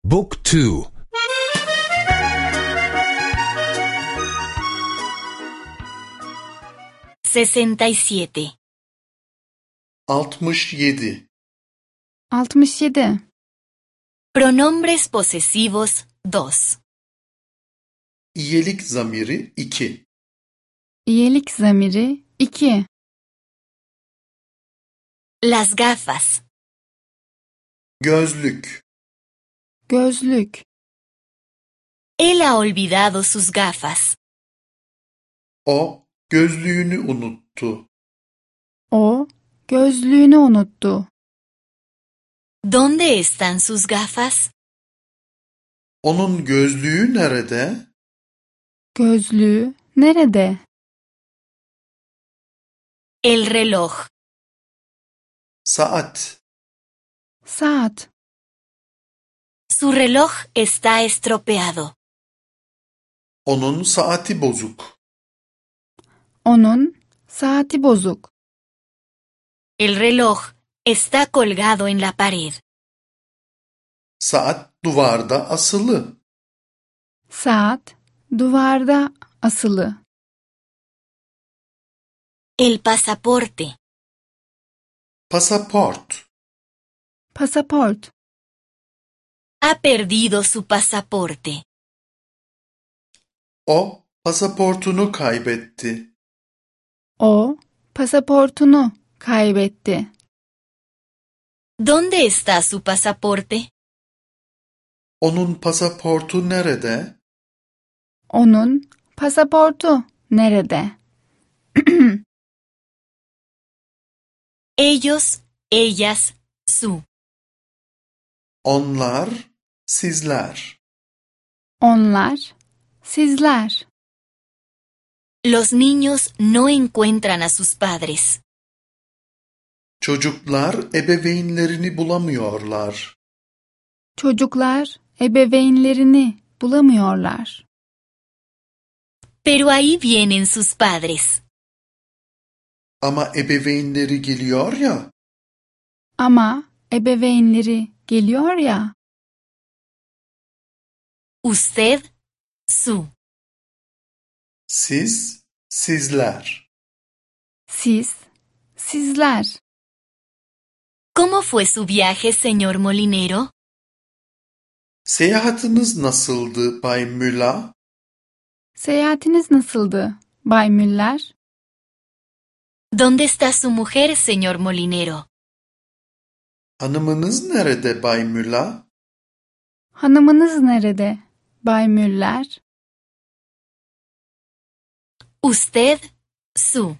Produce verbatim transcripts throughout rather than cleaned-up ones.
Book two. sesenta y siete. altmış yedi. altmış yedi. Pronombres posesivos dos. İyelik zamiri iki. İyelik zamiri iki. Las gafas. Gözlük. Gözlük. Él ha olvidado sus gafas. O gözlüğünü unuttu. O gözlüğünü unuttu. ¿Dónde están sus gafas? Onun gözlüğü nerede? Gözlüğü nerede? El reloj. Saat. Saat. Su reloj está estropeado. Onun saati bozuk. Onun saati bozuk. El reloj está colgado en la pared. Saat duvarda asılı. Saat duvarda asılı. El pasaporte. Pasaport. Pasaport. Ha perdido su pasaporte. O pasaportunu kaybetti. O pasaportunu kaybetti. ¿Dónde está su pasaporte? Onun pasaportu nerede? Onun pasaportu nerede? Ellos, ellas, su. Onlar, sizler. Onlar, sizler. Los niños no encuentran a sus padres. Çocuklar ebeveynlerini bulamıyorlar. Çocuklar ebeveynlerini bulamıyorlar. Pero ahí vienen sus padres. Ama ebeveynleri geliyor ya. Ama ebeveynleri geliyor ya. Usted, su. Siz, sizler. Siz, sizler. ¿Cómo fue su viaje, señor Molinero? Seyahatiniz nasıldı Bay Müller? Seyahatiniz nasıldı, Bay Müller? ¿Dónde está su mujer, señor Molinero? Hanımınız nerede Bay Müller? Hanımınız nerede, Bay Müller? Usted, su.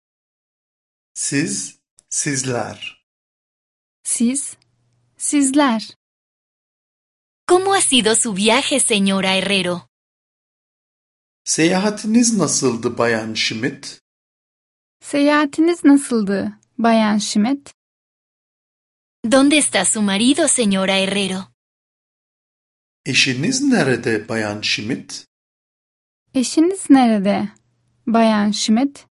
Siz, sizler. Siz, sizler. ¿Cómo ha sido su viaje, señora Herrero? Seyahatiniz nasıldı Bayan Schmidt? Seyahatiniz nasıldı, Bayan Schmidt? ¿Dónde está su marido, señora Herrero? Eşiniz nerede Bayan Schmidt? Eşiniz nerede, Bayan Schmidt?